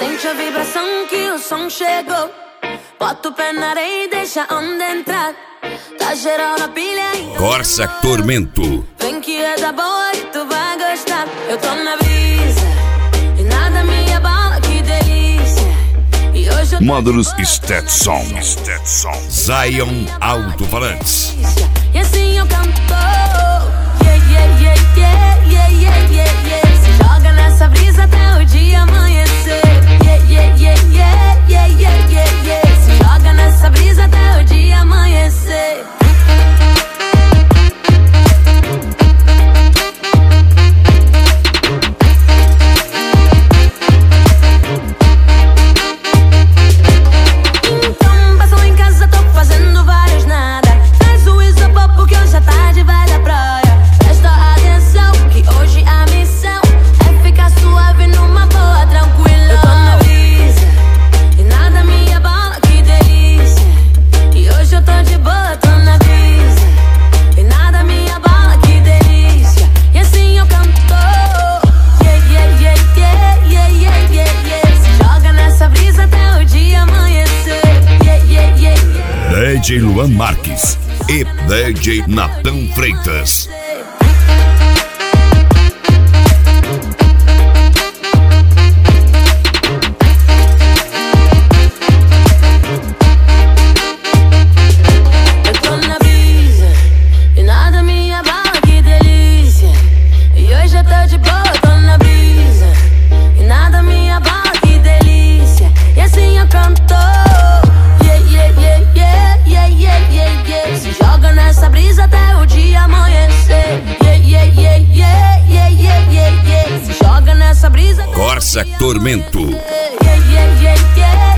Sente a vibração que o som chegou. Bota o pé na areia e deixa a onda entrar. Tá geral na pilha então Corsa Tormento. vem que é da boa e tu vai gostar. Eu tô na brisa e nada me abala, que delícia. E hoje eu Módulos Stetson. Zion Alto-Falantes. e assim eu canto. Yeah, yeah, yeah, yeah, yeah, yeah, yeah, yeah. Se joga nessa brisa até o dia amanhecer. Yeah, yeah, yeah, yeah, yeah, yeah, yeah, yeah. Se joga nessa brisa até o dia amanhecer. Então passa lá em casa, tô fazendo vários nada. Traz o isopor porque hoje a tarde vai da praia. Presta atenção que hoje a missão é ficar suave numa boa, tranquila. Eu tô na brisa e nada me abala, que delícia. E hoje eu tô de boa, tô na brisa e nada me abala, que delícia. E assim eu canto. Yeah, yeah, yeah, yeah, yeah, yeah, yeah, yeah. Se joga nessa brisa até o dia amanhecer. Yeah, yeah, yeah, yeah. DJ Luan Marques e DJ Nathan Freitas. Eu tô na brisa e nada me abala, que delícia. E hoje eu tô de boa, tô na brisa e nada me abala, que delícia. E assim eu canto. Yeah, yeah, yeah, yeah, yeah, yeah, yeah, yeah. Se joga nessa brisa até o dia amanhecer. Yeah, yeah, yeah, yeah, yeah, yeah, yeah, yeah. Se joga nessa brisa. Corsa Tormento. Yeah, yeah, yeah, yeah.